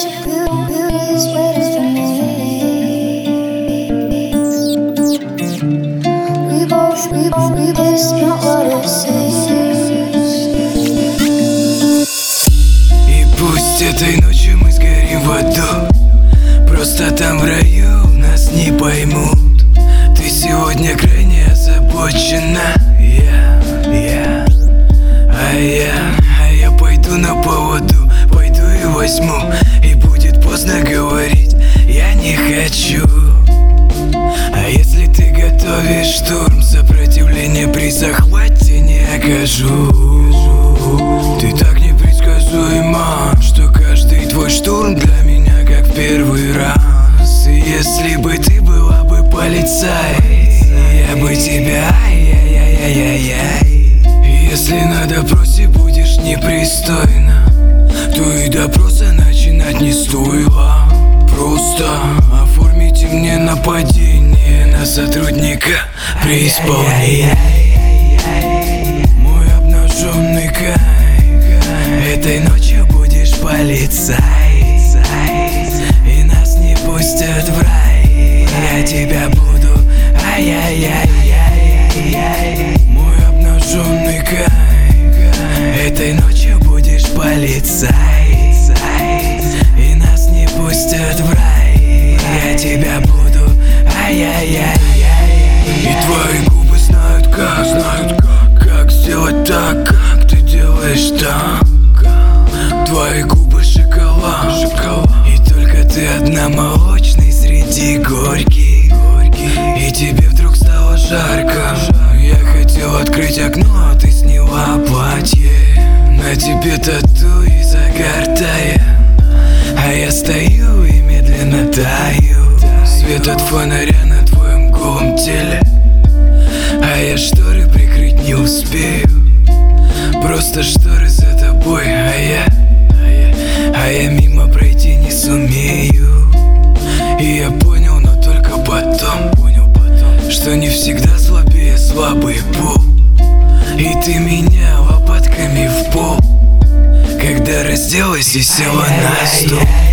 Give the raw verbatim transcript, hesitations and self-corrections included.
she beauty is waiting for me. We both, we both, we both smell what it seems. И пусть этой ночью мы сгорим в аду, просто там в раю нас не поймут. Ты сегодня крайне озабочена, я, я, а я, а я пойду на поводу, пойду и возьму, и будет поздно говорить, я не хочу. А если ты готовишь штурм, сопротивление при захвате не окажу. Ты так непредсказуема, что каждый твой штурм для меня как в первый раз. И если бы ты была бы полицай, я бы тебя, ай-яй-яй-яй-яй. Если на допросе будешь непристойна, то и допроса начинать не стоило. Просто оформите мне нападение на сотрудника при исполнении. Мой обнаженный кайф, этой ночью будешь полицай, и нас не пустят в рай. Я тебя буду, ай-яй-яй-яй-яй. Мой обнаженный кайф, этой ночью будешь полицай, и нас не пустят в рай. Я тебя буду, ай-яй-яй-яй. И твои губы знают как, знают как, как сделать так, как ты делаешь так. Твои губы шоколад, шоколад, и только ты одна молочный среди горьких. И тебе вдруг стало жарко. Я хотел открыть окно, а ты сняла платье. На тебе тату и загар тая, а я стою и медленно таю. Свет от фонаря на твоем голом теле, а я шторы прикрыть не успею. Просто шторы за тобой, а я, а я, а я мимо пройти не сумею. И я понял, но только потом, понял потом, что не всегда слабее слабый пол. И ты меня лопатками в пол, когда разделась и села на стол.